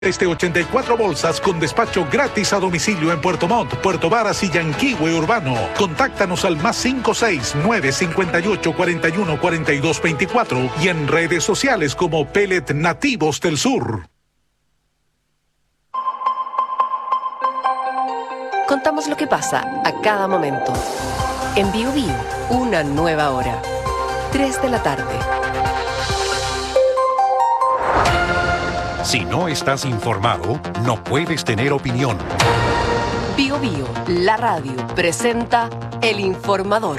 Este 84 bolsas con despacho gratis a domicilio en Puerto Montt, Puerto Varas y Yanquihue Urbano. Contáctanos al +569 58 41 42 24 y en redes sociales como Pellet Nativos del Sur. Contamos lo que pasa a cada momento. En Bio Bio, una nueva hora. 3 de la tarde. Si no estás informado, no puedes tener opinión. Bio Bio, la radio, presenta El Informador.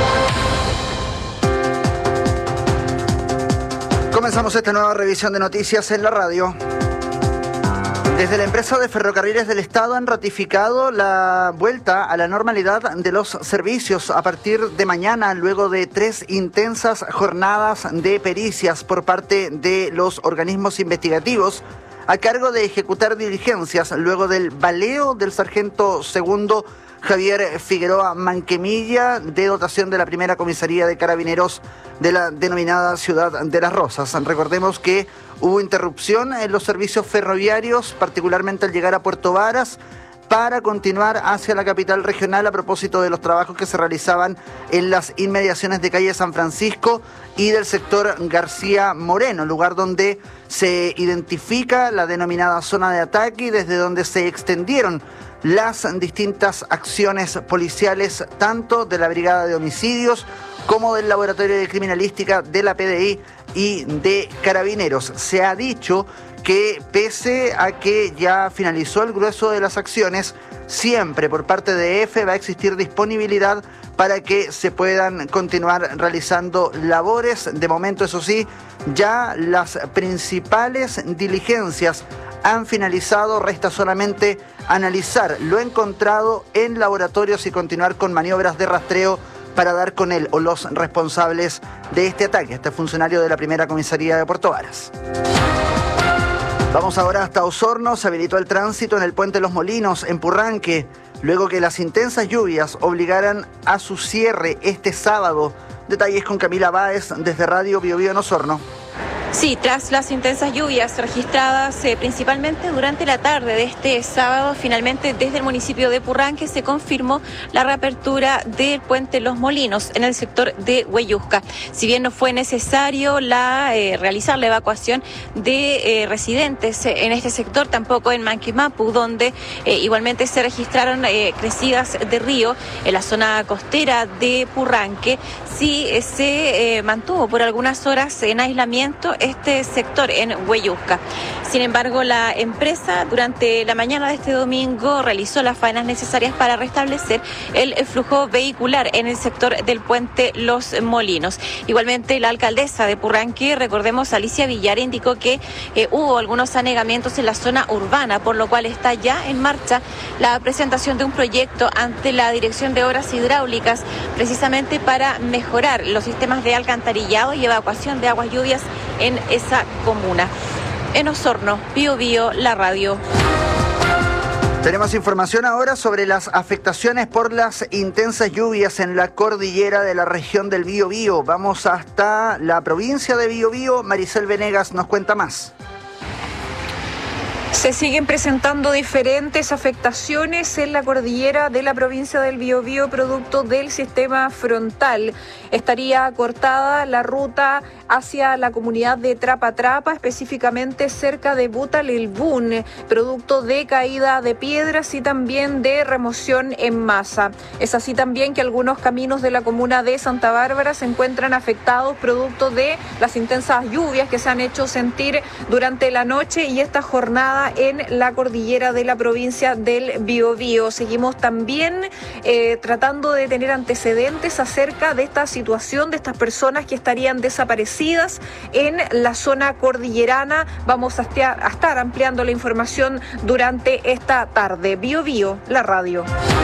Comenzamos esta nueva revisión de noticias en la radio. Desde la empresa de ferrocarriles del Estado han ratificado la vuelta a la normalidad de los servicios a partir de mañana, luego de 3 intensas jornadas de pericias por parte de los organismos investigativos a cargo de ejecutar diligencias luego del baleo del sargento segundo Javier Figueroa Manquemilla, de dotación de la primera comisaría de carabineros de la denominada Ciudad de las Rosas. Recordemos que hubo interrupción en los servicios ferroviarios, particularmente al llegar a Puerto Varas, para continuar hacia la capital regional a propósito de los trabajos que se realizaban en las inmediaciones de calle San Francisco y del sector García Moreno, lugar donde se identifica la denominada zona de ataque y desde donde se extendieron las distintas acciones policiales, tanto de la Brigada de Homicidios como del Laboratorio de Criminalística de la PDI y de Carabineros. Se ha dicho que pese a que ya finalizó el grueso de las acciones, siempre por parte de EFE va a existir disponibilidad para que se puedan continuar realizando labores. De momento, eso sí, ya las principales diligencias han finalizado, resta solamente analizar lo encontrado en laboratorios y continuar con maniobras de rastreo para dar con él o los responsables de este ataque, este funcionario de la primera comisaría de Puerto Varas. Vamos ahora hasta Osorno. Se habilitó el tránsito en el puente Los Molinos, en Purranque, luego que las intensas lluvias obligaran a su cierre este sábado. Detalles con Camila Báez desde Radio Bio Bio en Osorno. Sí, tras las intensas lluvias registradas principalmente durante la tarde de este sábado, finalmente desde el municipio de Purranque se confirmó la reapertura del puente Los Molinos en el sector de Hueyusca. Si bien no fue necesario realizar la evacuación de residentes en este sector, tampoco en Manquemapu, donde igualmente se registraron crecidas de río en la zona costera de Purranque, sí se mantuvo por algunas horas en aislamiento este sector en Hueyusca. Sin embargo, la empresa durante la mañana de este domingo realizó las faenas necesarias para restablecer el flujo vehicular en el sector del puente Los Molinos. Igualmente, la alcaldesa de Purranque, recordemos, Alicia Villar, indicó que hubo algunos anegamientos en la zona urbana, por lo cual está ya en marcha la presentación de un proyecto ante la Dirección de Obras Hidráulicas, precisamente para mejorar los sistemas de alcantarillado y evacuación de aguas lluvias en esa comuna. En Osorno, Bio Bio, la radio. Tenemos información ahora sobre las afectaciones por las intensas lluvias en la cordillera de la región del Biobío. Vamos hasta la provincia de Biobío. Maricel Venegas nos cuenta más. Se siguen presentando diferentes afectaciones en la cordillera de la provincia del Biobío producto del sistema frontal. Estaría cortada la ruta hacia la comunidad de Trapa Trapa, específicamente cerca de Butalilbún, producto de caída de piedras y también de remoción en masa. Es así también que algunos caminos de la comuna de Santa Bárbara se encuentran afectados producto de las intensas lluvias que se han hecho sentir durante la noche y esta jornada en la cordillera de la provincia del Biobío. Seguimos también tratando de tener antecedentes acerca de esta situación, de estas personas que estarían desaparecidas en la zona cordillerana. Vamos a estar ampliando la información durante esta tarde. Bio Bio, la radio.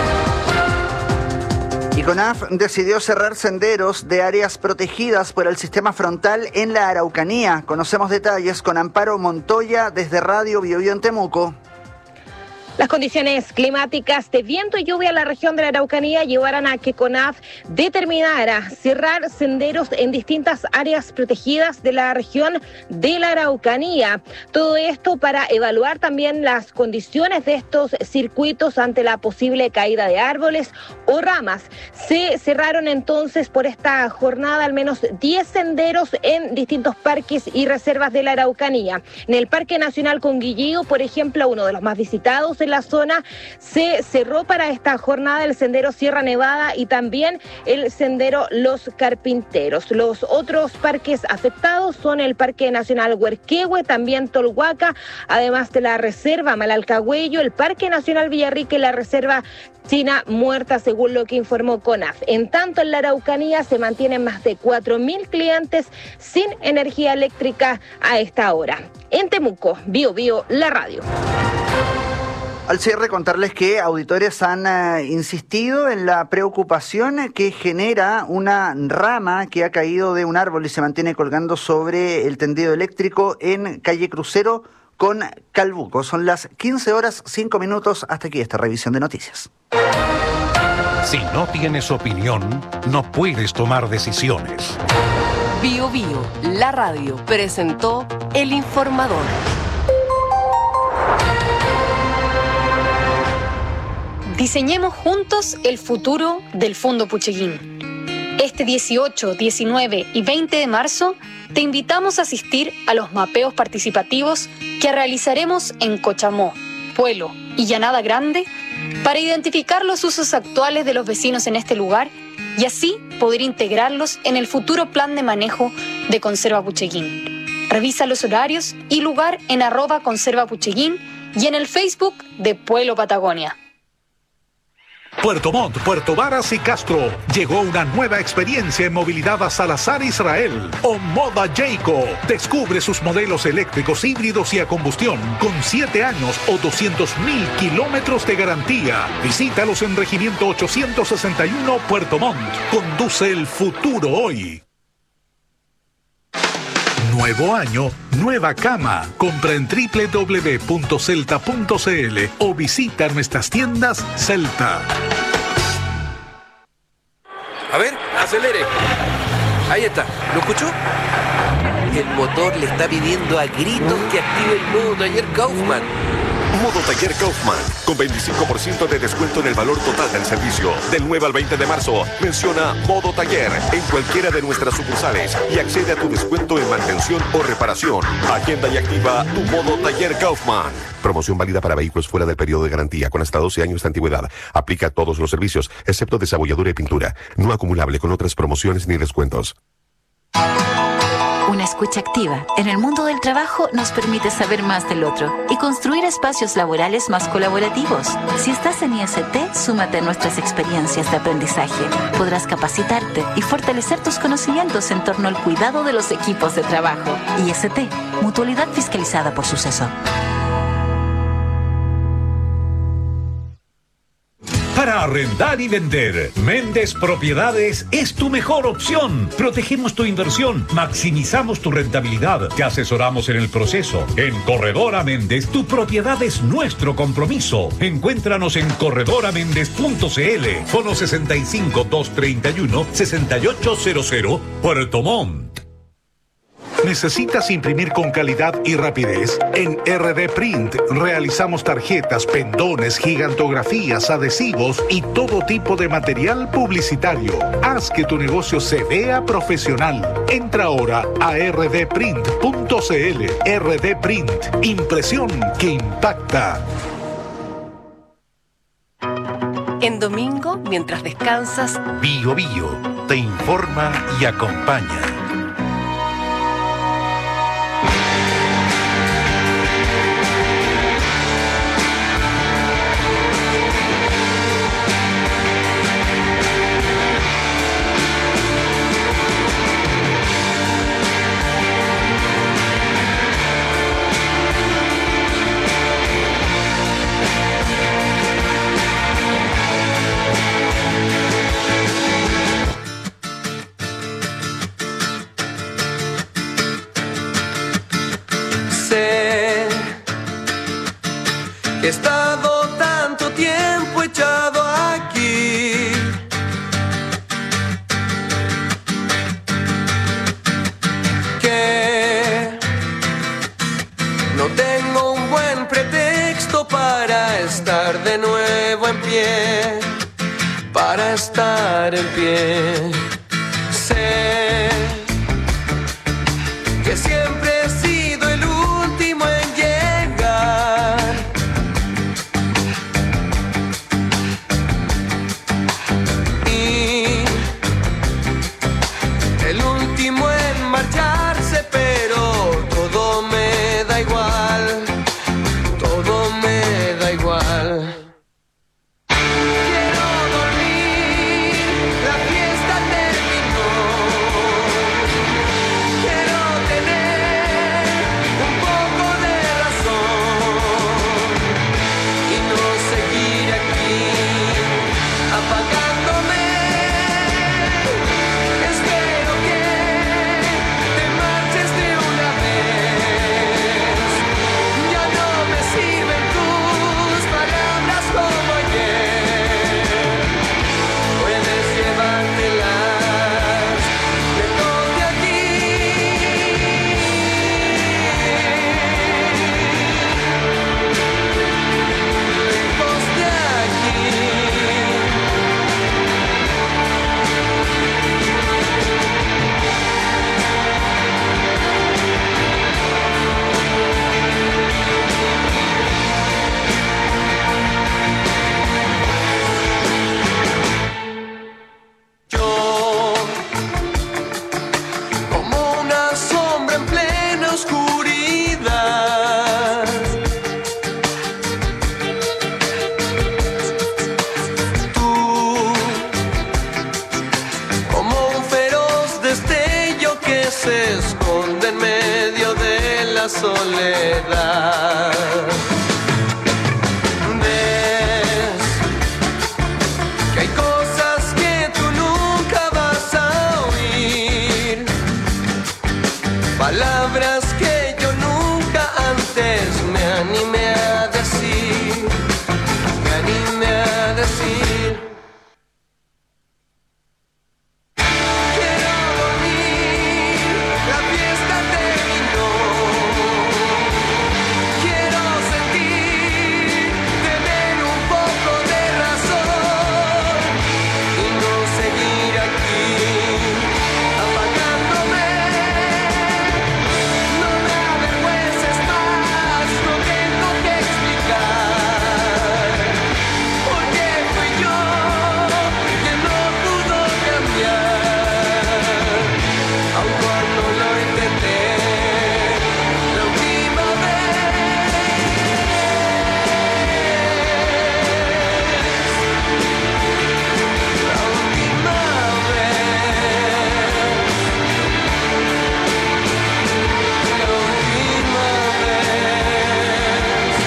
ICONAF decidió cerrar senderos de áreas protegidas por el sistema frontal en la Araucanía. Conocemos detalles con Amparo Montoya desde Radio Bio Bio en Temuco. Las condiciones climáticas de viento y lluvia en la región de la Araucanía llevarán a que CONAF determinara cerrar senderos en distintas áreas protegidas de la región de la Araucanía. Todo esto para evaluar también las condiciones de estos circuitos ante la posible caída de árboles o ramas. Se cerraron entonces por esta jornada al menos 10 senderos en distintos parques y reservas de la Araucanía. En el Parque Nacional Conguillío, por ejemplo, uno de los más visitados en la zona, se cerró para esta jornada el sendero Sierra Nevada y también el sendero Los Carpinteros. Los otros parques afectados son el Parque Nacional Huerquehue, también Tolhuaca, además de la Reserva Malalcahuello, el Parque Nacional Villarrica y la Reserva China Muerta, según lo que informó CONAF. En tanto, en la Araucanía se mantienen más de 4.000 clientes sin energía eléctrica a esta hora. En Temuco, Bio Bio, la radio. Al cierre, contarles que auditores han insistido en la preocupación que genera una rama que ha caído de un árbol y se mantiene colgando sobre el tendido eléctrico en calle Crucero con Calbuco. Son las 15:05. Hasta aquí esta revisión de noticias. Si no tienes opinión, no puedes tomar decisiones. Bio Bio, la radio, presentó El Informador. Diseñemos juntos el futuro del Fondo Pucheguín. Este 18, 19 y 20 de marzo te invitamos a asistir a los mapeos participativos que realizaremos en Cochamó, Puelo y Llanada Grande para identificar los usos actuales de los vecinos en este lugar y así poder integrarlos en el futuro plan de manejo de Conserva Pucheguín. Revisa los horarios y lugar en @conservapucheguín y en el Facebook de Puelo Patagonia. Puerto Montt, Puerto Varas y Castro. Llegó una nueva experiencia en movilidad a Salazar Israel. Omoda Jayco. Descubre sus modelos eléctricos, híbridos y a combustión con 7 años o 200.000 kilómetros de garantía. Visítalos en Regimiento 861 Puerto Montt. Conduce el futuro hoy. Nuevo año, nueva cama. Compra en www.celta.cl o visita nuestras tiendas Celta. A ver, acelere. Ahí está, ¿lo escuchó? El motor le está pidiendo a gritos que active el modo taller Kaufman. Modo Taller Kaufman, con 25% de descuento en el valor total del servicio. Del 9 al 20 de marzo, menciona Modo Taller en cualquiera de nuestras sucursales y accede a tu descuento en mantención o reparación. Agenda y activa tu Modo Taller Kaufman. Promoción válida para vehículos fuera del periodo de garantía con hasta 12 años de antigüedad. Aplica a todos los servicios, excepto desabolladura y pintura. No acumulable con otras promociones ni descuentos. Una escucha activa en el mundo del trabajo nos permite saber más del otro y construir espacios laborales más colaborativos. Si estás en IST, súmate a nuestras experiencias de aprendizaje. Podrás capacitarte y fortalecer tus conocimientos en torno al cuidado de los equipos de trabajo. IST, mutualidad fiscalizada por Suceso. Para arrendar y vender, Méndez Propiedades es tu mejor opción. Protegemos tu inversión, maximizamos tu rentabilidad, te asesoramos en el proceso. En Corredora Méndez, tu propiedad es nuestro compromiso. Encuéntranos en corredoraméndez.cl, fono 65-231-6800, Puerto Montt. ¿Necesitas imprimir con calidad y rapidez? En RD Print realizamos tarjetas, pendones, gigantografías, adhesivos y todo tipo de material publicitario. Haz que tu negocio se vea profesional. Entra ahora a rdprint.cl. RD Print, impresión que impacta. En domingo, mientras descansas, Bio Bio te informa y acompaña. He estado listo para estar de nuevo en pie, para estar en pie. Sé que siempre he sido el último en llegar, y el último en marcharse, pero todo me da igual, todo me da igual. Quiero dormir, la fiesta terminó. Quiero tener un poco de razón y no seguir aquí apagándome. Espero que te marches de una vez. Ya no me sirven tus palabras como ayer. Puedes llevártelas lejos de aquí. Lejos de aquí. Yo, como una sombra en plena oscuridad, tú, como un feroz destello que se esconde en medio de la soledad. Ves que hay cosas que tú nunca vas a oír, palabras que yo nunca antes me animé a decir, me animé a decir. Quiero dormir, la fiesta terminó. Quiero sentir, tener un poco de razón y no seguir aquí apagándome. No me avergüences más, no tengo que explicar por qué fui yo quien no pudo cambiar, aun cuando lo intenté la última vez. La última vez. La última vez.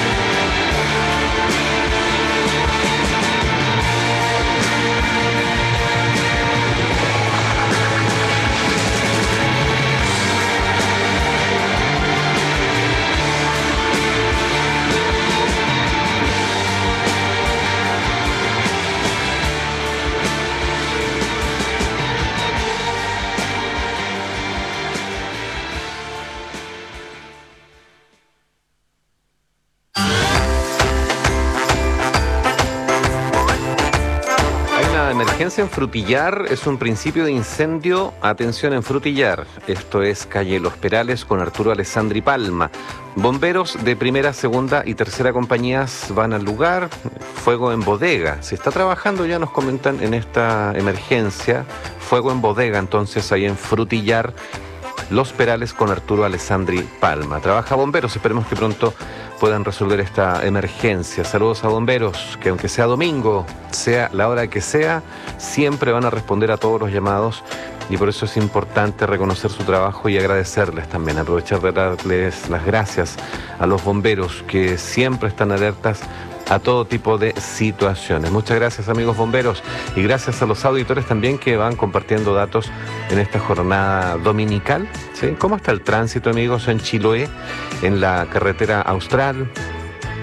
Hay una emergencia en Frutillar, es un principio de incendio. Atención en Frutillar, esto es calle Los Perales con Arturo Alessandri Palma. Bomberos de primera, segunda y tercera compañías van al lugar. Fuego en bodega, se está trabajando, ya nos comentan en esta emergencia. Fuego en bodega, entonces ahí en Frutillar, Los Perales con Arturo Alessandri Palma. Trabaja bomberos, esperemos que pronto puedan resolver esta emergencia. Saludos a bomberos, que aunque sea domingo, sea la hora que sea, siempre van a responder a todos los llamados, y por eso es importante reconocer su trabajo y agradecerles también, aprovechar de darles las gracias a los bomberos que siempre están alertas a todo tipo de situaciones. Muchas gracias, amigos bomberos, y gracias a los auditores también que van compartiendo datos en esta jornada dominical, ¿sí? ¿Cómo está el tránsito, amigos, en Chiloé, en la carretera austral,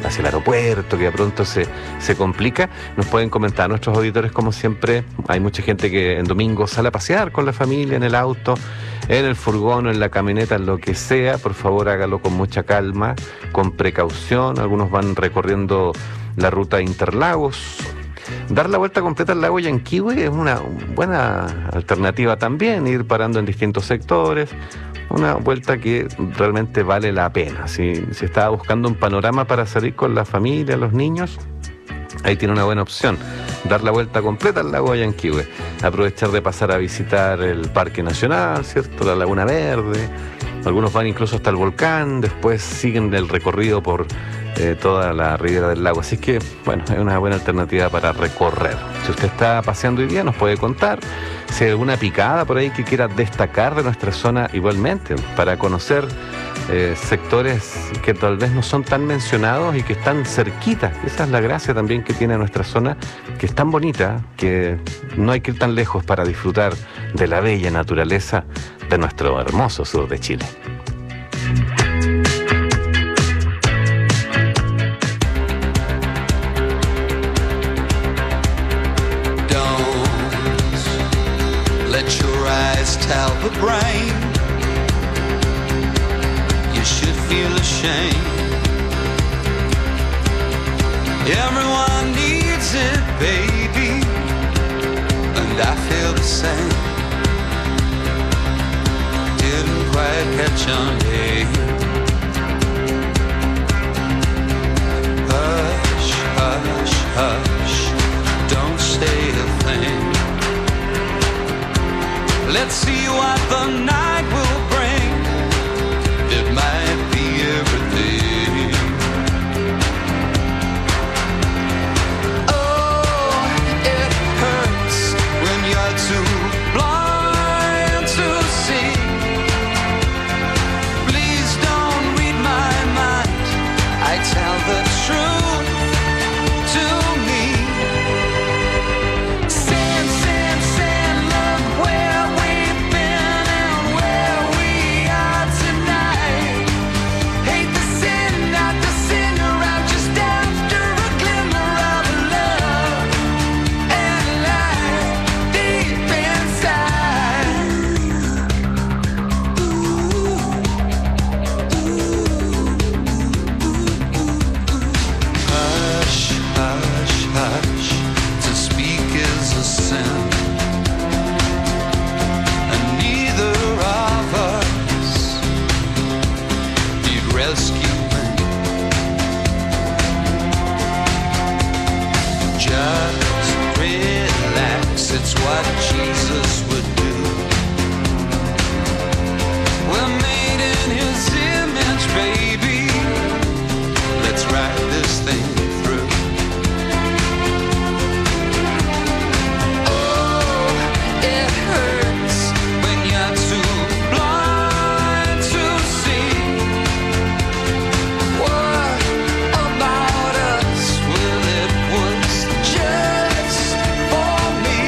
hacia el aeropuerto, que de pronto se complica, nos pueden comentar nuestros auditores, como siempre. Hay mucha gente que en domingo sale a pasear con la familia, en el auto, en el furgón, en la camioneta, en lo que sea. Por favor, hágalo con mucha calma, con precaución. Algunos van recorriendo la ruta Interlagos. Dar la vuelta completa al lago Yanquihue es una buena alternativa también, ir parando en distintos sectores, una vuelta que realmente vale la pena. Si estaba buscando un panorama para salir con la familia, los niños, ahí tiene una buena opción, dar la vuelta completa al lago Yanquihue, aprovechar de pasar a visitar el Parque Nacional, ¿cierto?, la Laguna Verde. Algunos van incluso hasta el volcán, después siguen el recorrido por toda la ribera del lago. Así que, bueno, es una buena alternativa para recorrer. Si usted está paseando hoy día, nos puede contar si hay alguna picada por ahí que quiera destacar de nuestra zona, igualmente, para conocer sectores que tal vez no son tan mencionados y que están cerquitas. Esa es la gracia también que tiene nuestra zona, que es tan bonita que no hay que ir tan lejos para disfrutar de la bella naturaleza de nuestro hermoso sur de Chile. Tell the brain you should feel ashamed. Everyone needs it, baby, and I feel the same. Didn't quite catch on, hey. Hush, hush, hush, don't say a thing. Let's see what the night will bring. It might be everything. Oh, it hurts when you're too blind to see. Please don't read my mind. I tell the truth to me. Sand, sand, sand, look where it's what Jesus would do. We're made in His image, baby. Let's ride this thing through. Oh, it hurts when you're too blind to see. What about us? Well, it was just for me.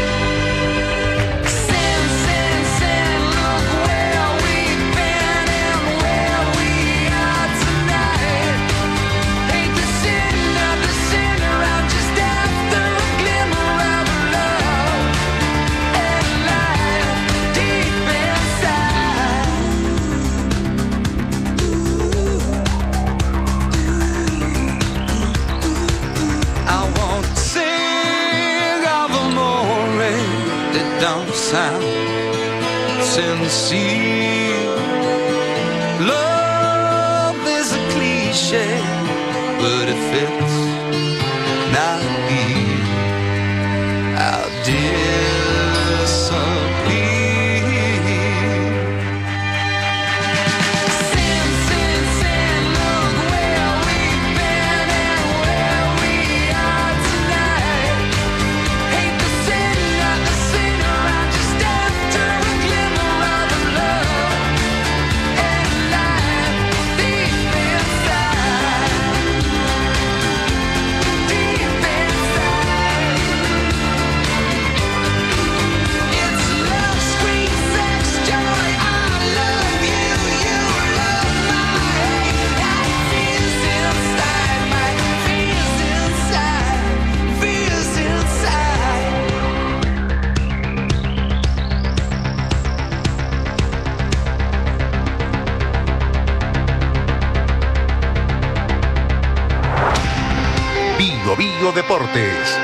Sin, sin, sin, look where we've been and where we are tonight. Ain't the sin around just after a glimmer of love and light deep inside. I won't sing of amore that don't sound sincere. Love is a cliche, but it fits not here. I'll disappear. Sin, sin, sin, look where we've been and where we are tonight. Ain't the sin around just after a glimmer of love and light deep inside. Bio Deportes.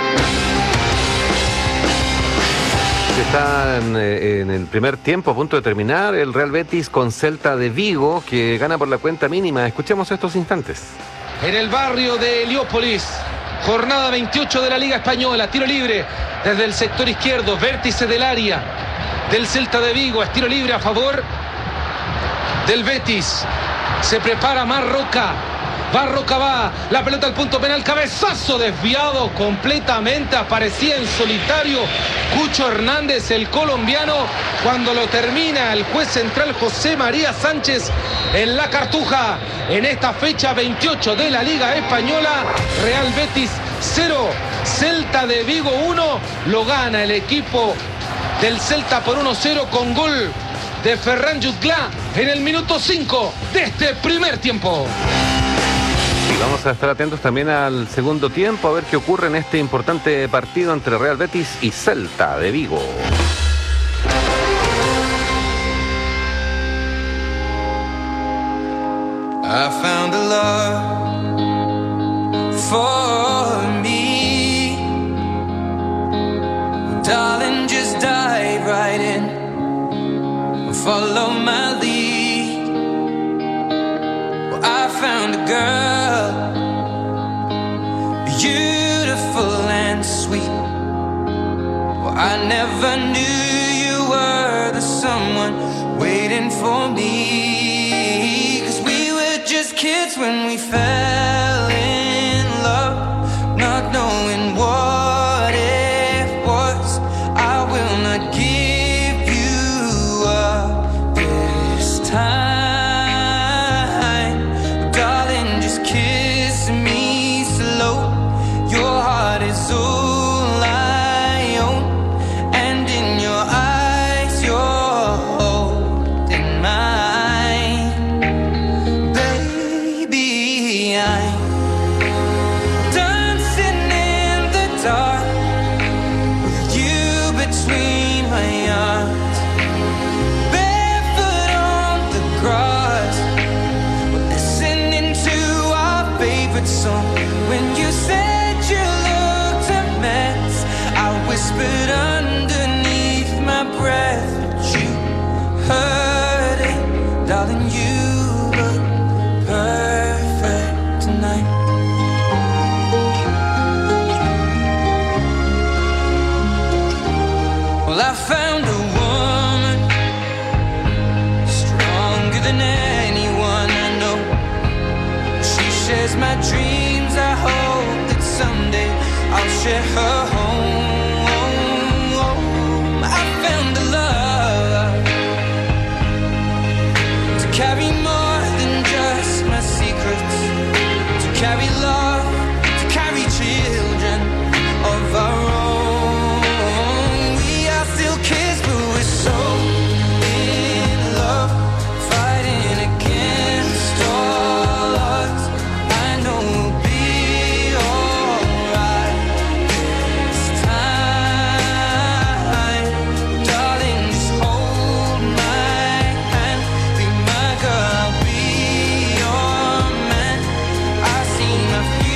Está en el primer tiempo, a punto de terminar, el Real Betis con Celta de Vigo, que gana por la cuenta mínima. Escuchemos estos instantes. En el barrio de Heliópolis, jornada 28 de la Liga Española, tiro libre desde el sector izquierdo, vértice del área del Celta de Vigo, es tiro libre a favor del Betis. Se prepara Marroca. Barroca va, la pelota al punto penal, cabezazo desviado completamente, aparecía en solitario Cucho Hernández, el colombiano, cuando lo termina el juez central José María Sánchez en la Cartuja. En esta fecha 28 de la Liga Española, Real Betis 0, Celta de Vigo 1, lo gana el equipo del Celta por 1-0 con gol de Ferran Jutgla en el minuto 5 de este primer tiempo. Y vamos a estar atentos también al segundo tiempo, a ver qué ocurre en este importante partido entre Real Betis y Celta de Vigo. I found a love for me. Darling, just dive right in. Follow my lead. Well, I found a girl, beautiful and sweet. Well, I never knew you were the someone waiting for me. 'Cause we were just kids when we fell in love, not knowing what it was. I will not give you up this time, darling, just kiss me slow. Your heart is all I own, and in your eyes you're holding mine. Baby, I'm dancing in the dark with you between my arms, barefoot on the grass. We're listening to our favorite song. When you said you looked a mess, I whispered underneath my breath, but you heard it, darling. You look perfect tonight. Well, I found a woman stronger than anyone I know. She shares my dreams. I hope that someday I'll share her home. I found a love to carry more than just my secrets, to carry love, to carry children of our own. We are still kids, but we're so in love, fighting against all odds. I know we'll be alright this time, darling. Just hold my hand, be my girl, I'll be your man. I see my future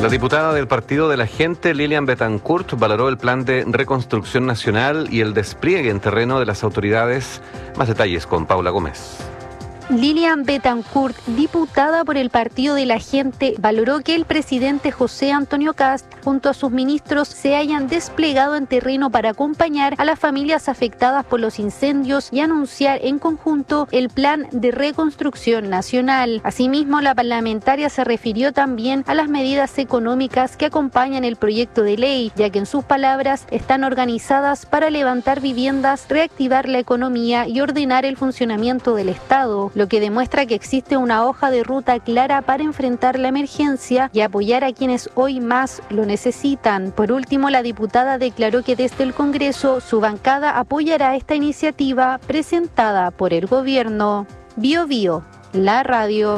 La diputada del Partido de la Gente, Lilian Bettencourt, valoró el plan de reconstrucción nacional y el despliegue en terreno de las autoridades. Más detalles con Paula Gómez. Lilian Bettencourt, diputada por el Partido de la Gente, valoró que el presidente José Antonio Kast, junto a sus ministros, se hayan desplegado en terreno para acompañar a las familias afectadas por los incendios y anunciar en conjunto el plan de reconstrucción nacional. Asimismo, la parlamentaria se refirió también a las medidas económicas que acompañan el proyecto de ley, ya que en sus palabras están organizadas para levantar viviendas, reactivar la economía y ordenar el funcionamiento del Estado, lo que demuestra que existe una hoja de ruta clara para enfrentar la emergencia y apoyar a quienes hoy más lo necesitan. Por último, la diputada declaró que desde el Congreso su bancada apoyará esta iniciativa presentada por el gobierno. Bio Bio, la radio.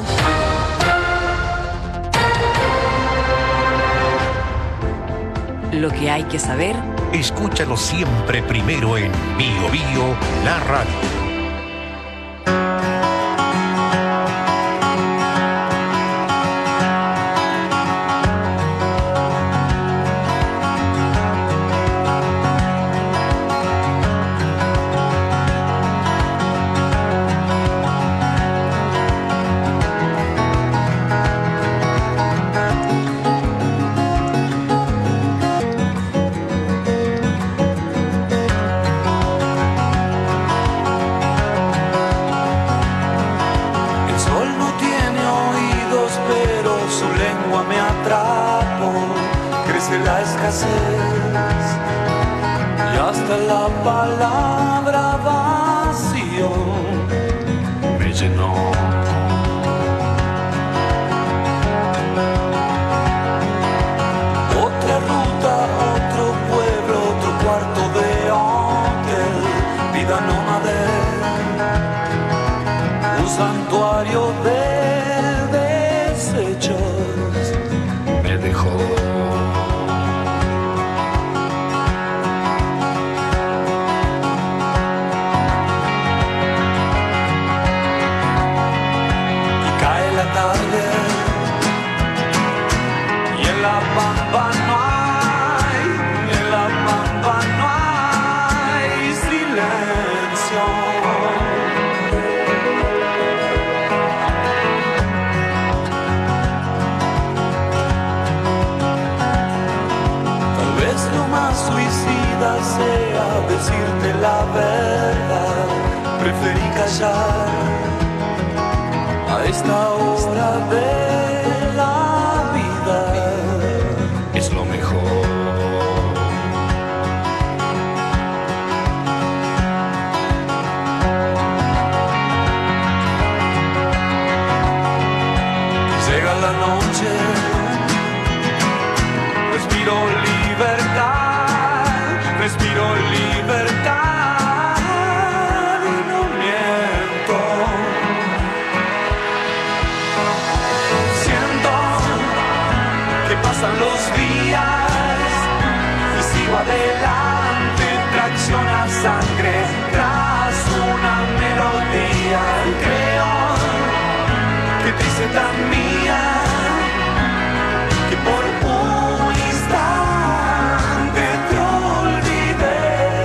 Lo que hay que saber. Escúchalo siempre primero en Bio Bio, la radio. El sol no tiene oídos, pero su lengua me atrapó. Crece la escasez y hasta la palabra vacío me llenó. Otra ruta, otro pueblo, otro cuarto de hotel, vida nómade, un santuario de desechos me dejó. Y cae la tarde y en la pampa no hay, en la pampa no hay silencio. Tal vez lo más suicida sea decirte la verdad. Preferí callar a esta hora de la vida. Es lo mejor. Llega la noche, respiro libertad, respiro libertad y no miento. Siento que pasan los días y sigo adelante, tracción a sangre tras una melodía. Creo que te hice tan mía que por un instante te olvidé.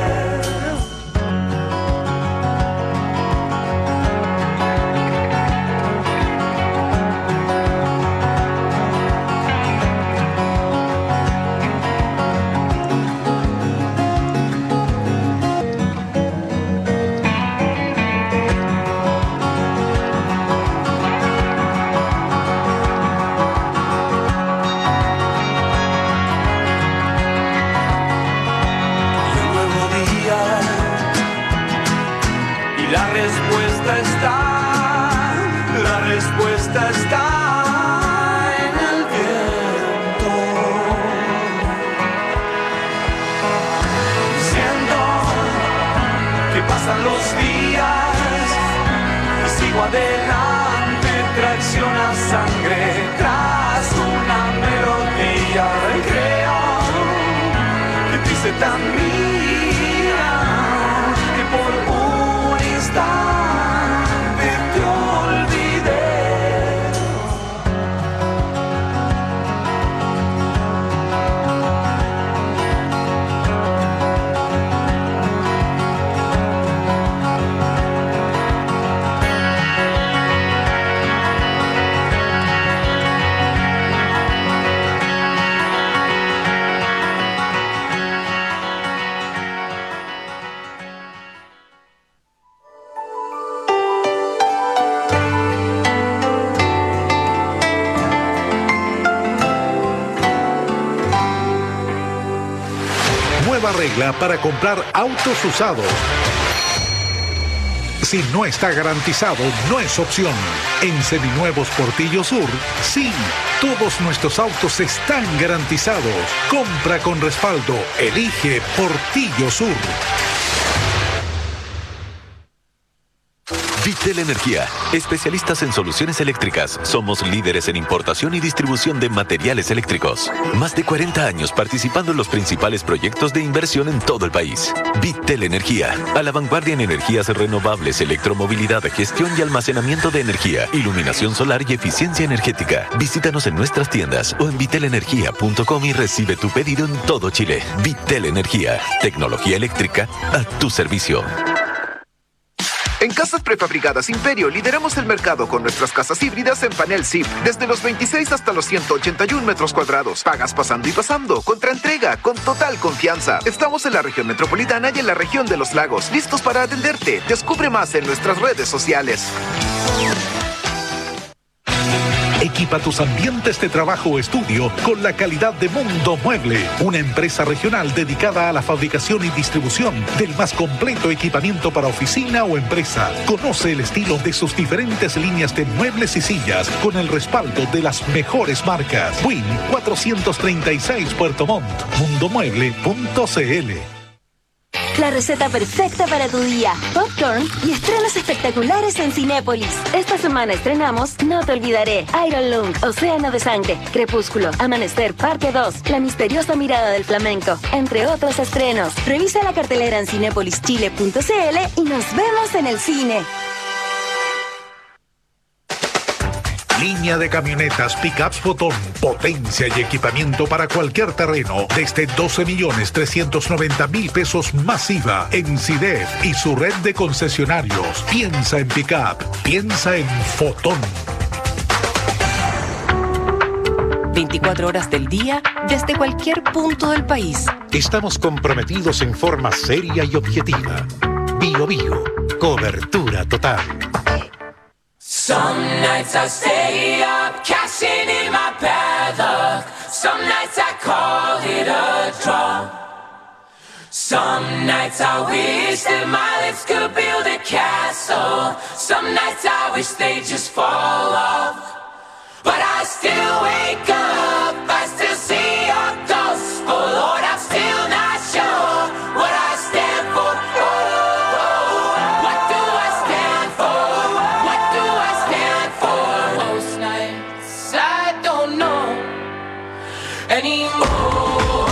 respuesta está en el viento. Siento que pasan los días y sigo adelante, tracción a sangre tras una melodía. Creo que te hice tan mía que por un instante te olvidé. nueva regla para comprar autos usados. Si no está garantizado, no es opción. En Seminuevos Portillo Sur, sí, todos nuestros autos están garantizados. Compra con respaldo. Elige Portillo Sur. Vitel Energía, especialistas en soluciones eléctricas. Somos líderes en importación y distribución de materiales eléctricos. Más de 40 años participando en los principales proyectos de inversión en todo el país. Vitel Energía, a la vanguardia en energías renovables, electromovilidad, gestión y almacenamiento de energía, iluminación solar y eficiencia energética. Visítanos en nuestras tiendas o en vitelenergia.com y recibe tu pedido en todo Chile. Vitel Energía, tecnología eléctrica a tu servicio. En Casas Prefabricadas Imperio lideramos el mercado con nuestras casas híbridas en panel SIP, desde los 26 hasta los 181 metros cuadrados. Pagas pasando y pasando, contra entrega, con total confianza. Estamos en la región metropolitana y en la región de los lagos, listos para atenderte. Descubre más en nuestras redes sociales. Equipa tus ambientes de trabajo o estudio con la calidad de Mundo Mueble, una empresa regional dedicada a la fabricación y distribución del más completo equipamiento para oficina o empresa. Conoce el estilo de sus diferentes líneas de muebles y sillas con el respaldo de las mejores marcas. Win 436 Puerto Montt, mundomueble.cl. La receta perfecta para tu día. Popcorn y estrenos espectaculares en Cinépolis. Esta semana estrenamos No te olvidaré, Iron Lung, Océano de Sangre, Crepúsculo, Amanecer, Parte 2, La misteriosa mirada del flamenco, entre otros estrenos. Revisa la cartelera en cinepolischile.cl y nos vemos en el cine. Línea de camionetas Pickups Botón, potencia y equipamiento para cualquier terreno, desde 12.390.000 pesos masiva en CIDEF y su red de concesionarios. Piensa en Pickup, piensa en Fotón. 24 horas del día, desde cualquier punto del país. Estamos comprometidos en forma seria y objetiva. Bio Bio, cobertura total. Some nights I stay up, cashing in my bad luck. Some nights I call it a draw. Some nights I wish that my lips could build a castle. Some nights I wish they just fall off. But I still wake up, I still see your ghost. Oh Lord, I'm still not sure what I stand for. What do I stand for? What do I stand for? Most nights I don't know anymore.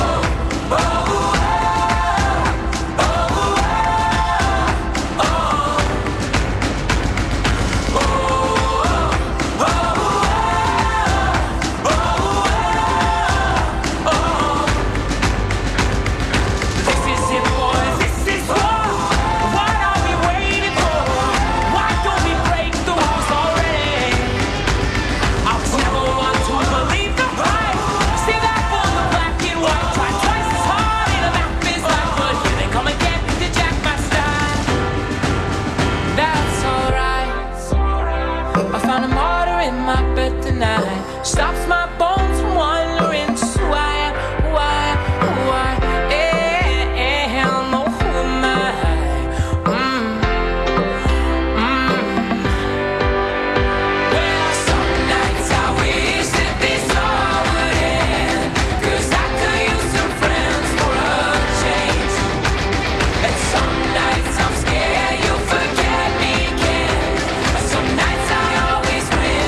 Stops my bones from wandering. So why am oh, who am I? Well, some nights I wish that this all would end, 'cause I could use some friends for a change. And some nights I'm scared you'll forget me again. Some nights I always win.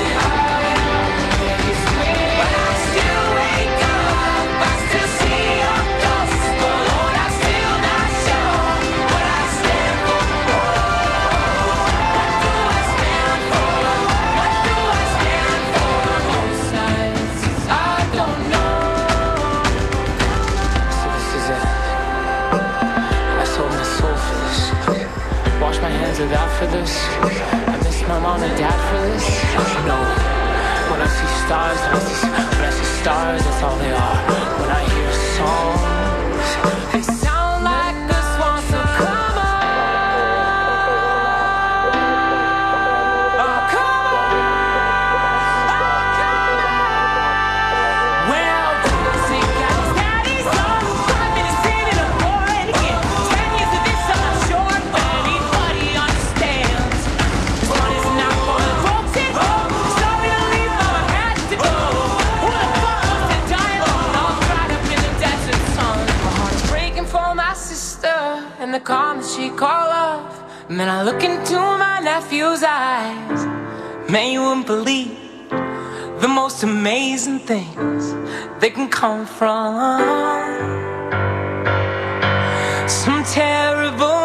Out for this, I miss my mom and dad for this. You know, when I see stars, that's all they are. When I hear songs, they sound like the swans. So come on, oh come on, oh come on. Well, sing out daddy's song, 5 minutes in a war. she call love. And then I look into my nephew's eyes. Man, you wouldn't believe the most amazing things that can come from some terrible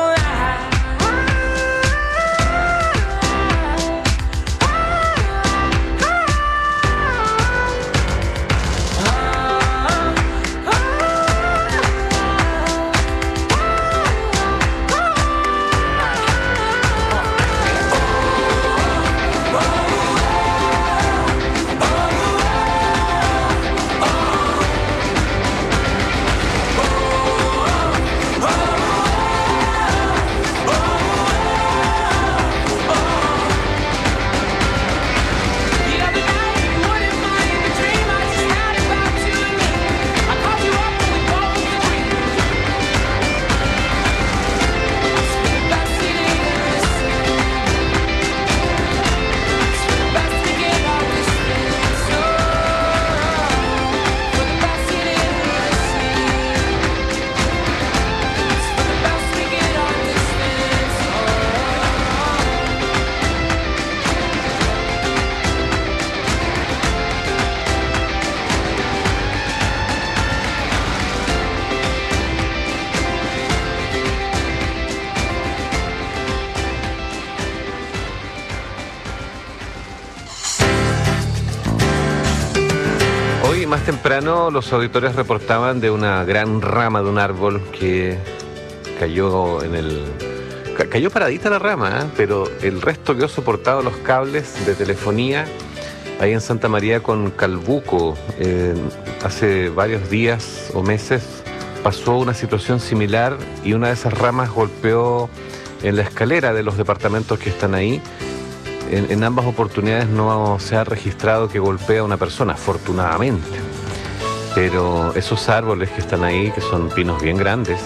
Más temprano los auditores reportaban de una gran rama de un árbol que cayó cayó paradita la rama, pero el resto quedó soportado los cables de telefonía ahí en Santa María con Calbuco. Hace varios días o meses pasó una situación similar y una de esas ramas golpeó en la escalera de los departamentos que están ahí. En ambas oportunidades no se ha registrado que golpea a una persona, afortunadamente. Pero esos árboles que están ahí, que son pinos bien grandes,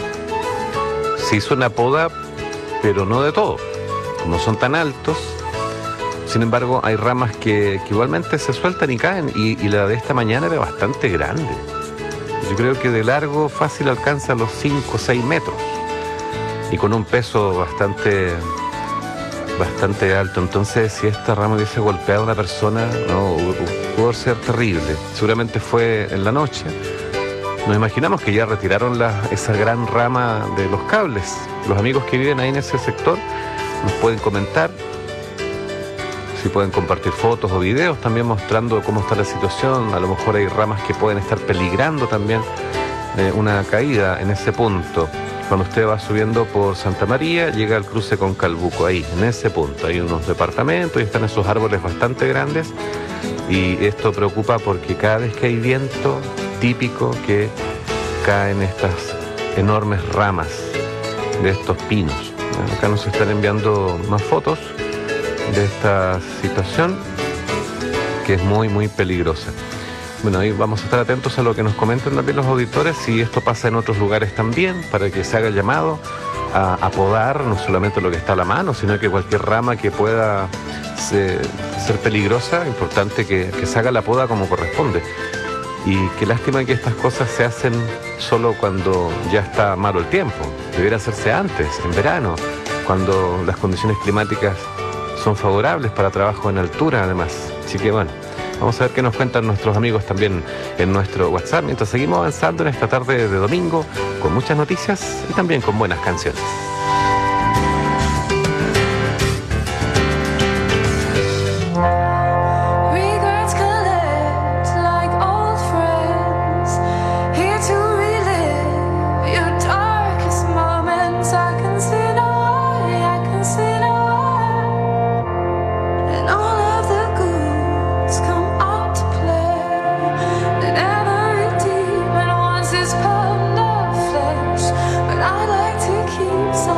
se hizo una poda, pero no de todo. Como son tan altos, sin embargo, hay ramas que igualmente se sueltan y caen. Y la de esta mañana era bastante grande. Yo creo que de largo fácil alcanza los 5 o 6 metros. Y con un peso bastante alto. Entonces, si esta rama hubiese golpeado a una persona, no, pudo ser terrible. Seguramente fue en la noche. Nos imaginamos que ya retiraron esa gran rama de los cables. Los amigos que viven ahí en ese sector nos pueden comentar, si pueden compartir fotos o videos también mostrando cómo está la situación. A lo mejor hay ramas que pueden estar peligrando también una caída en ese punto. Cuando usted va subiendo por Santa María, llega al cruce con Calbuco, ahí, en ese punto. Hay unos departamentos y están esos árboles bastante grandes. Y esto preocupa porque cada vez que hay viento, típico que caen estas enormes ramas de estos pinos. Acá nos están enviando más fotos de esta situación que es muy, muy peligrosa. Bueno, ahí vamos a estar atentos a lo que nos comenten también los auditores, si esto pasa en otros lugares también, para que se haga el llamado a podar no solamente lo que está a la mano, sino que cualquier rama que pueda ser peligrosa, importante que se haga la poda como corresponde. Y qué lástima que estas cosas se hacen solo cuando ya está malo el tiempo. Debería hacerse antes, en verano, cuando las condiciones climáticas son favorables para trabajo en altura además. Así que bueno, vamos a ver qué nos cuentan nuestros amigos también en nuestro WhatsApp, mientras seguimos avanzando en esta tarde de domingo con muchas noticias y también con buenas canciones. Regrets collect like old friends, here to relive your darkest moments. I can see no way, I can see no way, and all of the goods come out to play. And every demon wants his pound of flesh, but I like to keep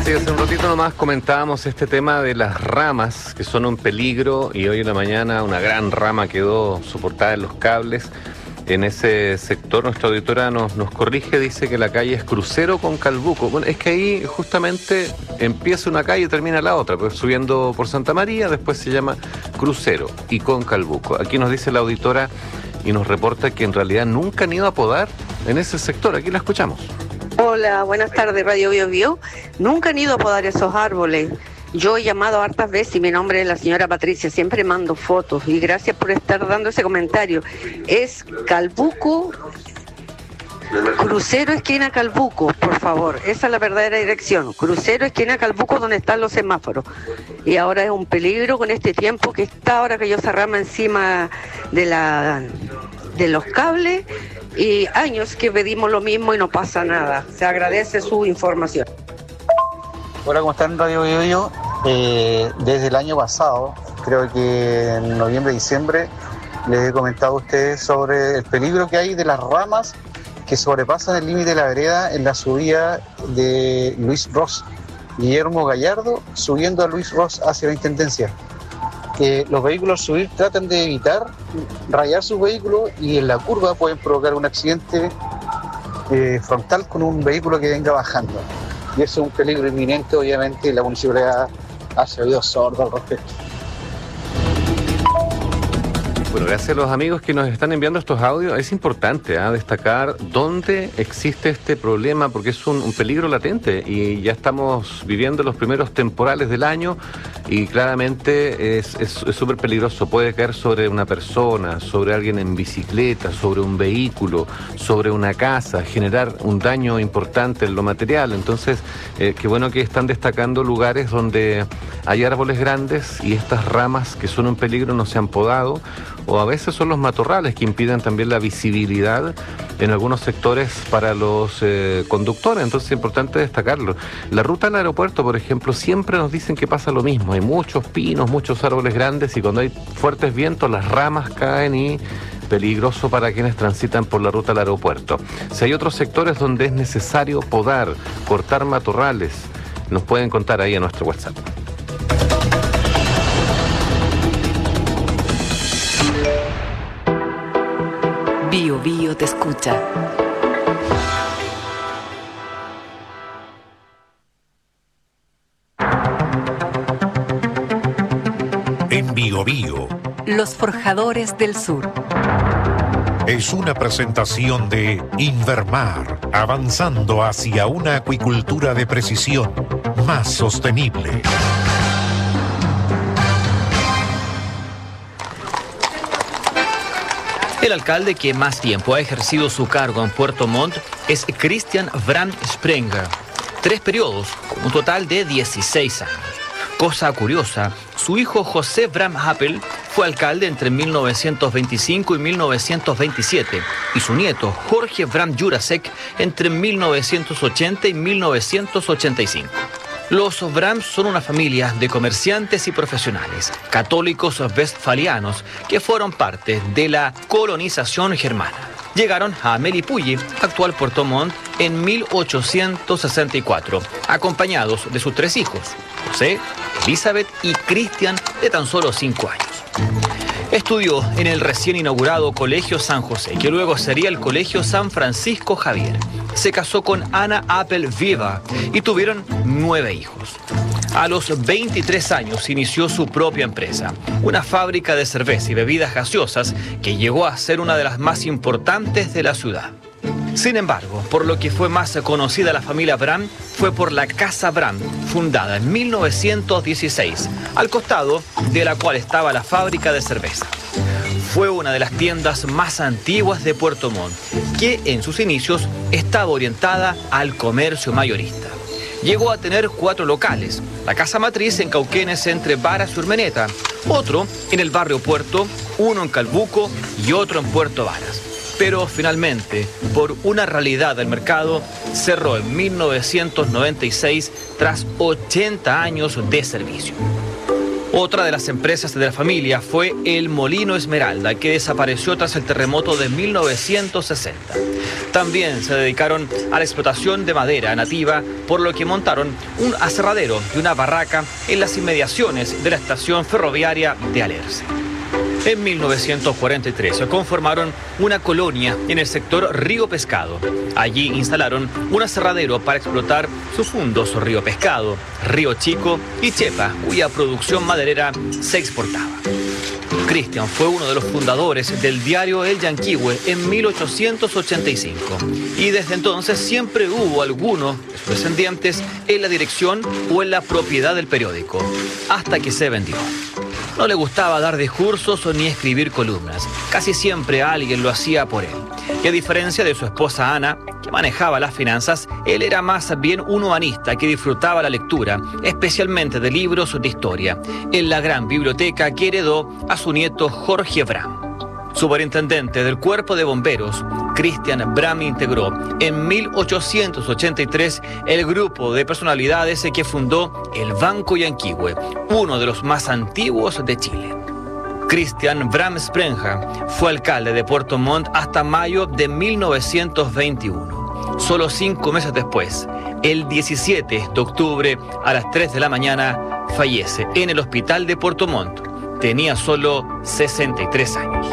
Sí, hace un ratito nomás comentábamos este tema de las ramas que son un peligro y hoy en la mañana una gran rama quedó soportada en los cables. En ese sector nuestra auditora nos corrige, dice que la calle es Crucero con Calbuco. Bueno, es que ahí justamente empieza una calle y termina la otra, pues subiendo por Santa María, después se llama Crucero y con Calbuco. Aquí nos dice la auditora y nos reporta que en realidad nunca han ido a podar en ese sector. Aquí la escuchamos. Hola, buenas tardes, Radio Bio Bio. Nunca han ido a podar esos árboles. Yo he llamado hartas veces y mi nombre es la señora Patricia, siempre mando fotos y gracias por estar dando ese comentario. Es Calbuco, Crucero esquina Calbuco, por favor, esa es la verdadera dirección. Crucero esquina Calbuco, donde están los semáforos. Y ahora es un peligro con este tiempo que está ahora que yo se rama encima de los cables y años que pedimos lo mismo y no pasa nada. Se agradece su información. Hola, ¿cómo están, Radio Bio Bio? Desde el año pasado, creo que en noviembre, diciembre, les he comentado a ustedes sobre el peligro que hay de las ramas que sobrepasan el límite de la vereda en la subida de Luis Ross, Guillermo Gallardo, subiendo a Luis Ross hacia la Intendencia. Los vehículos al subir tratan de evitar rayar sus vehículos y en la curva pueden provocar un accidente frontal con un vehículo que venga bajando. Y eso es un peligro inminente, obviamente, y la municipalidad ha sido sorda al respecto. Bueno, gracias a los amigos que nos están enviando estos audios. Es importante destacar dónde existe este problema, porque es un peligro latente y ya estamos viviendo los primeros temporales del año y claramente es súper peligroso. Puede caer sobre una persona, sobre alguien en bicicleta, sobre un vehículo, sobre una casa, generar un daño importante en lo material. Entonces, qué bueno que están destacando lugares donde hay árboles grandes y estas ramas que son un peligro no se han podado, o a veces son los matorrales que impiden también la visibilidad en algunos sectores para los conductores. Entonces es importante destacarlo. La ruta al aeropuerto, por ejemplo, siempre nos dicen que pasa lo mismo. Hay muchos pinos, muchos árboles grandes y cuando hay fuertes vientos las ramas caen y peligroso para quienes transitan por la ruta al aeropuerto. Si hay otros sectores donde es necesario podar, cortar matorrales, nos pueden contar ahí en nuestro WhatsApp. Bio Bio te escucha. En Bio Bio Los Forjadores del Sur. es una presentación de Invermar, avanzando hacia una acuicultura de precisión más sostenible. El alcalde que más tiempo ha ejercido su cargo en Puerto Montt es Christian Vram Sprenger. 3 periodos, con un total de 16 años. Cosa curiosa, su hijo José Vram Happel fue alcalde entre 1925 y 1927 y su nieto Jorge Vram Jurasek entre 1980 y 1985. Los Vram son una familia de comerciantes y profesionales, católicos westfalianos, que fueron parte de la colonización germana. Llegaron a Melipulli, actual Puerto Montt, en 1864, acompañados de sus 3 hijos, José, Elizabeth y Cristian, de tan solo 5 años. Estudió en el recién inaugurado Colegio San José, que luego sería el Colegio San Francisco Javier. Se casó con Ana Appel Viva y tuvieron 9 hijos. A los 23 años inició su propia empresa, una fábrica de cerveza y bebidas gaseosas que llegó a ser una de las más importantes de la ciudad. Sin embargo, por lo que fue más conocida la familia Vram fue por la Casa Vram, fundada en 1916, al costado de la cual estaba la fábrica de cerveza. Fue una de las tiendas más antiguas de Puerto Montt, que en sus inicios estaba orientada al comercio mayorista. Llegó a tener 4 locales, la casa matriz en Cauquenes entre Varas y Urmeneta, otro en el barrio Puerto, uno en Calbuco y otro en Puerto Varas. Pero finalmente, por una realidad del mercado, cerró en 1996 tras 80 años de servicio. Otra de las empresas de la familia fue el Molino Esmeralda, que desapareció tras el terremoto de 1960. También se dedicaron a la explotación de madera nativa, por lo que montaron un aserradero y una barraca en las inmediaciones de la estación ferroviaria de Alerce. En 1943 conformaron una colonia en el sector Río Pescado. Allí instalaron un aserradero para explotar sus fundos Río Pescado, Río Chico y Chepa, cuya producción maderera se exportaba. Cristian fue uno de los fundadores del diario El Yanquihue en 1885 y desde entonces siempre hubo alguno de sus descendientes en la dirección o en la propiedad del periódico, hasta que se vendió. No le gustaba dar discursos ni escribir columnas. Casi siempre alguien lo hacía por él. Y a diferencia de su esposa Ana, que manejaba las finanzas, él era más bien un humanista que disfrutaba la lectura, especialmente de libros de historia, en la gran biblioteca que heredó a su nieto Jorge Bram. Superintendente del Cuerpo de Bomberos, Cristian Bram integró en 1883 el grupo de personalidades que fundó el Banco Yanquihue, uno de los más antiguos de Chile. Cristian Bram Sprenga fue alcalde de Puerto Montt hasta mayo de 1921. Solo 5 meses después, el 17 de octubre a las 3 de la mañana, fallece en el hospital de Puerto Montt. Tenía solo 63 años.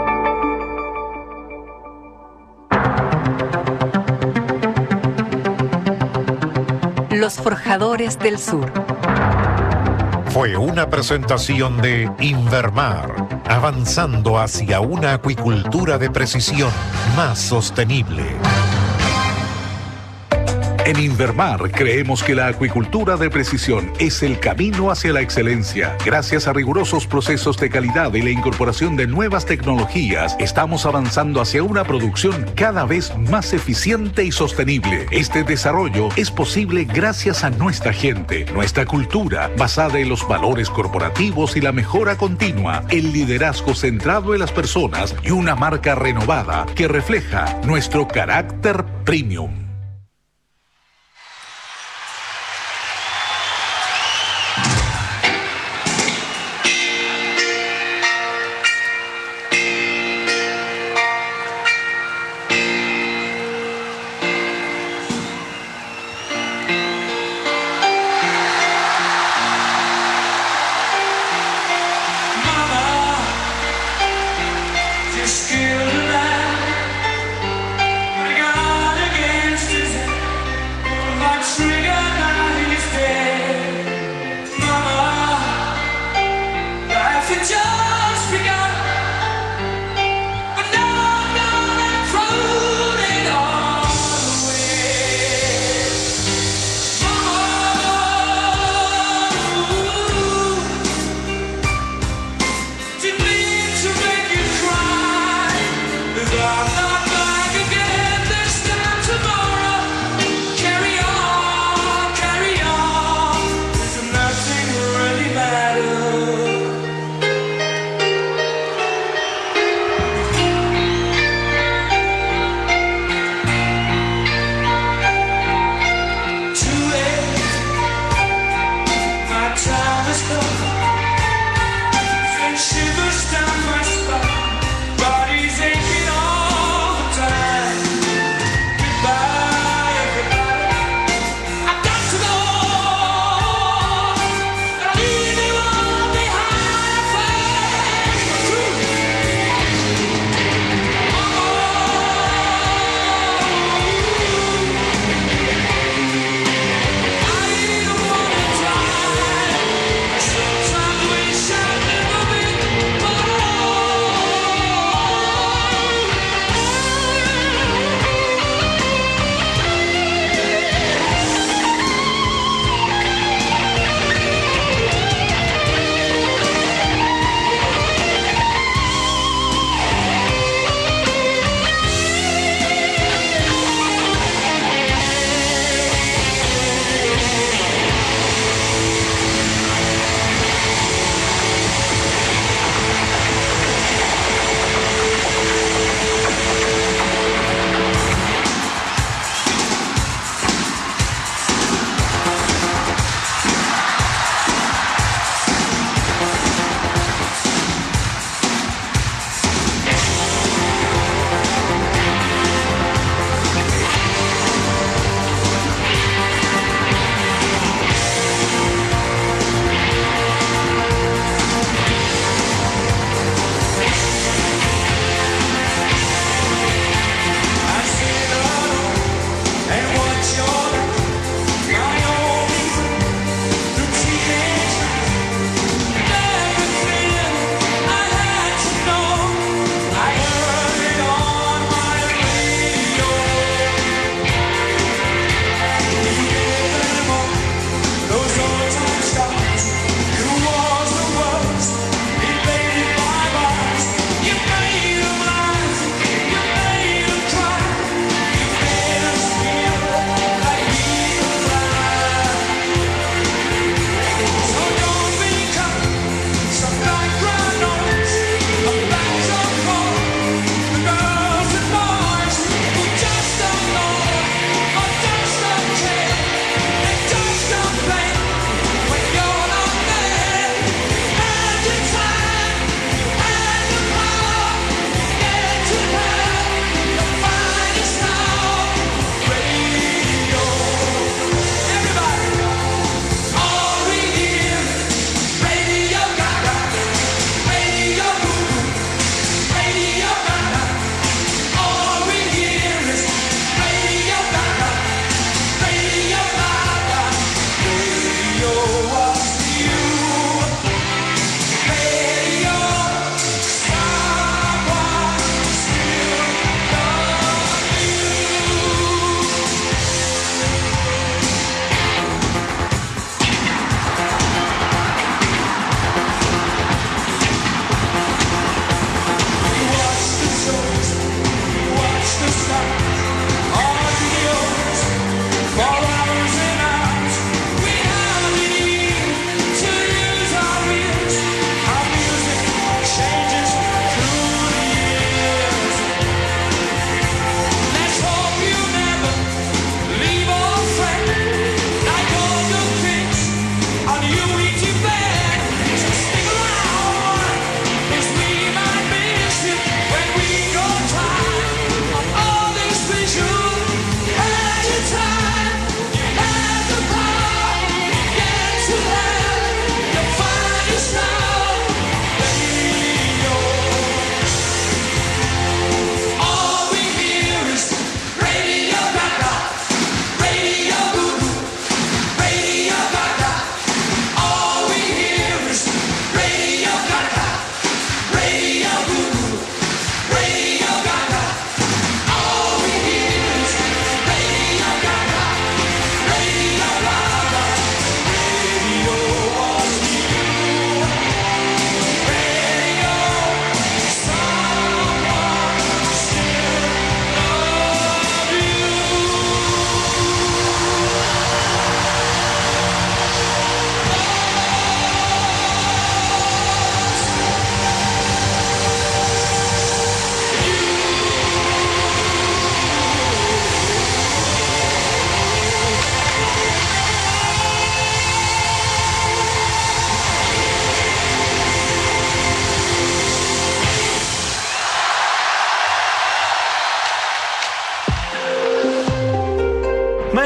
Los Forjadores del Sur. Fue una presentación de Invermar, avanzando hacia una acuicultura de precisión más sostenible. En Invermar creemos que la acuicultura de precisión es el camino hacia la excelencia. Gracias a rigurosos procesos de calidad y la incorporación de nuevas tecnologías, estamos avanzando hacia una producción cada vez más eficiente y sostenible. Este desarrollo es posible gracias a nuestra gente, nuestra cultura, basada en los valores corporativos y la mejora continua, el liderazgo centrado en las personas y una marca renovada que refleja nuestro carácter premium. Still alive, but God against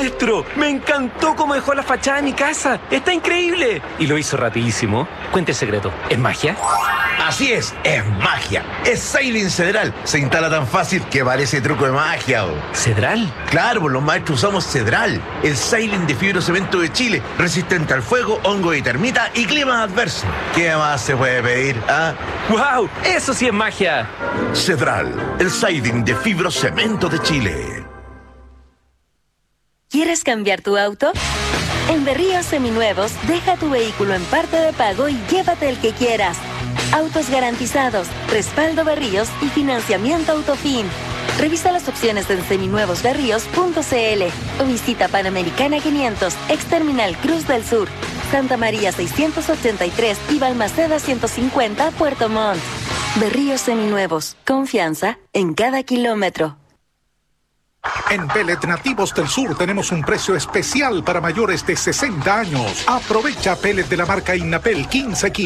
Maestro, me encantó cómo dejó la fachada de mi casa. ¡Está increíble! Y lo hizo rapidísimo. Cuente el secreto. ¿Es magia? Así es magia. Es Cedral Cedral. Se instala tan fácil que parece truco de magia. ¿Cedral? Claro, pues los maestros usamos Cedral, el Ceiling de fibrocemento de Chile, resistente al fuego, hongo y termita y clima adverso. ¿Qué más se puede pedir? ¡Wow! ¡Eso sí es magia! Cedral, el Ceiling de fibrocemento de Chile. ¿Quieres cambiar tu auto? En Berríos Seminuevos, deja tu vehículo en parte de pago y llévate el que quieras. Autos garantizados, respaldo Berríos y financiamiento Autofin. Revisa las opciones en seminuevosberríos.cl o visita Panamericana 500, ex Terminal Cruz del Sur, Santa María 683 y Balmaceda 150, Puerto Montt. Berríos Seminuevos, confianza en cada kilómetro. En Pellet Nativos del Sur tenemos un precio especial para mayores de 60 años. Aprovecha pellet de la marca Innapel 15 kilos.